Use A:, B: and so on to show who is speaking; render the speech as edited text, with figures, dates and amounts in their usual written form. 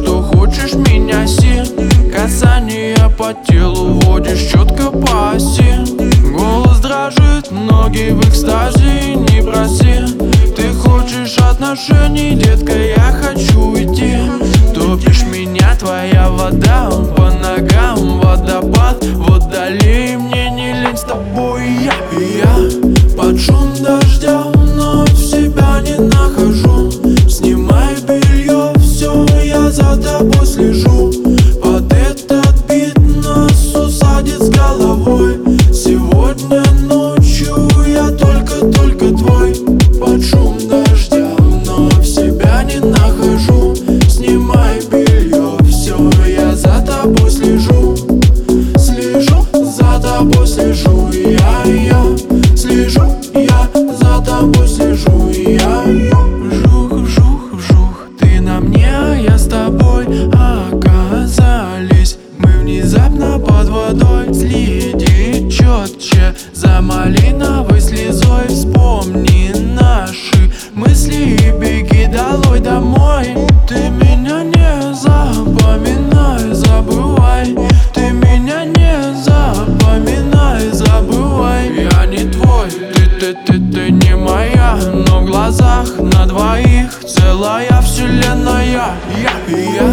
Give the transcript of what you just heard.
A: что хочешь меня си. Касание по телу водишь четко по оси. Голос дрожит, ноги в экстазе, не проси. Ты хочешь отношений, детка, я хочу идти. Топишь меня, твоя вода, по ногам водопад. Вот далее мне не лень с тобой, я под шум дождя, но в себя не нахожу. Снимай белье, все, я за тобой слежу. Под этот бит нас усадит с головой. Сегодня ночью я только твой. Под шум дождя, но в себя не нахожу. Снимай белье, все, я за тобой слежу. Слежу, за тобой слежу, я слежу, я за тобой слежу, я вжух, вжух, вжух. Ты на мне, а я с тобой оказались. Мы внезапно под водой. Следи четче за малиновой слезой. Вспомни наши мысли и беги долой домой. Ты меня не запоминай, забывай. Ты меня не запоминай, забывай. Я не твой, ты не моя, но в глазах на двоих целая вселенная. Я